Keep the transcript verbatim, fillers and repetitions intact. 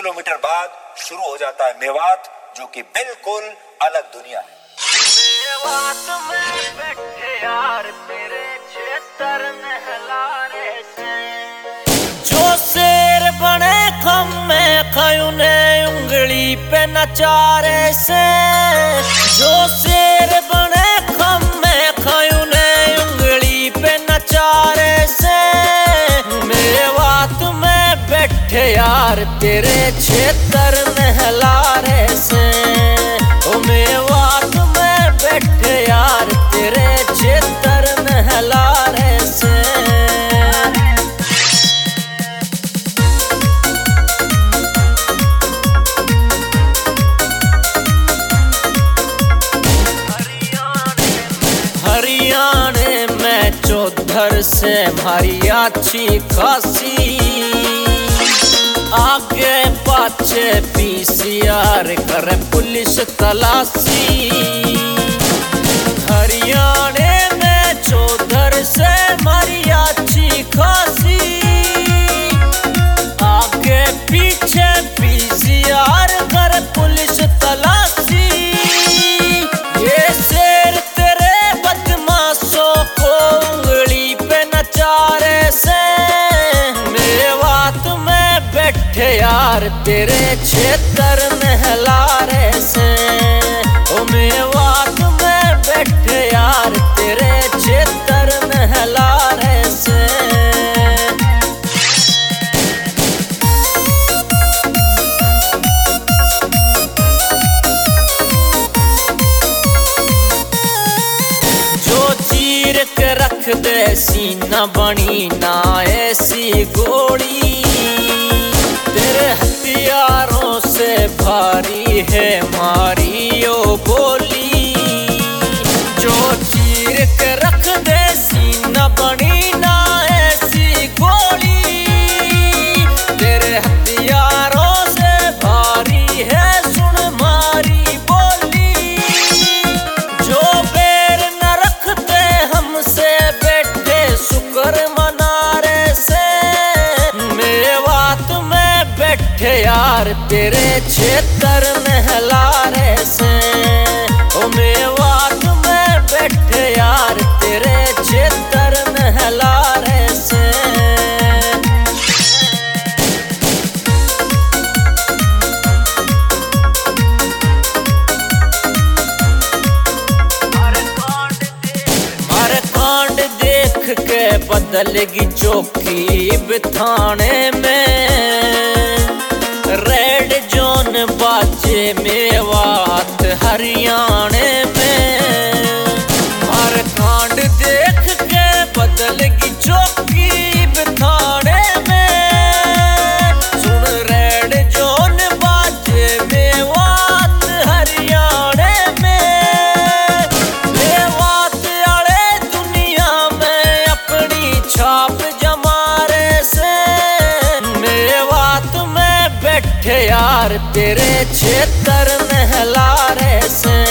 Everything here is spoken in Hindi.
किलोमीटर बाद शुरू हो जाता है मेवात, जो कि बिल्कुल अलग दुनिया है। मेवात में बैठे यार तेरे क्षेत्र नहलारे से, जो शेर बने खम में खयुने उंगली पे नचारे से, जो शेर बने खम में खयुने उंगली पे नचारे से, मेवात में बैठे यार तेरे क्षेत्र नहलारे से, ओ मेवात में बैठे यार तेरे क्षेत्र नहलारे से। हरियाणे में चौधर से मारी अच्छी खासी, आगे पाछे पीसीआर करे पुलिस तलाशी। हरियाणे में चौधर से मारी अच्छी खासी, आगे पीछे पीसीआर करे पुलिस तलाशी। ये शेर तेरे बदमाशों को उंगली पे नचारे से, मेवात में बैठे यार तेरे क्षेत्र नहलारे से, ओ मेवात में बैठे यार तेरे क्षेत्र नहलारे से। जो चीर के रख दे सीना बनी ना ऐसी गोली, तेरे हथियारों से भारी है मारी ओ बोली। जो चीर के रख दे सीना बनी ना ऐसी गोली, तेरे हथियारों से भारी है सुन मारी बोली। जो बैर न रखते हमसे बैठे शुक्र मनारे से, मेवात में बैठे यार तेरे क्षेत्र नहलारे से, ओ मेवात में बैठे यार तेरे क्षेत्र नहलारे से। मारे कांड देख के बदलेगी चौकी बिठाने में, रेड जोन बाजे मेवात हरियाणे में। मारे कांड देख के बदलेगी चौकी बिठाने में, सुन रेड जोन बाजे मेवात हरियाणे में। मेवात आले दुनिया में अपनी छाप जमारे से, मेवात में बैठे यार तेरे क्षेत्र नहलारे से।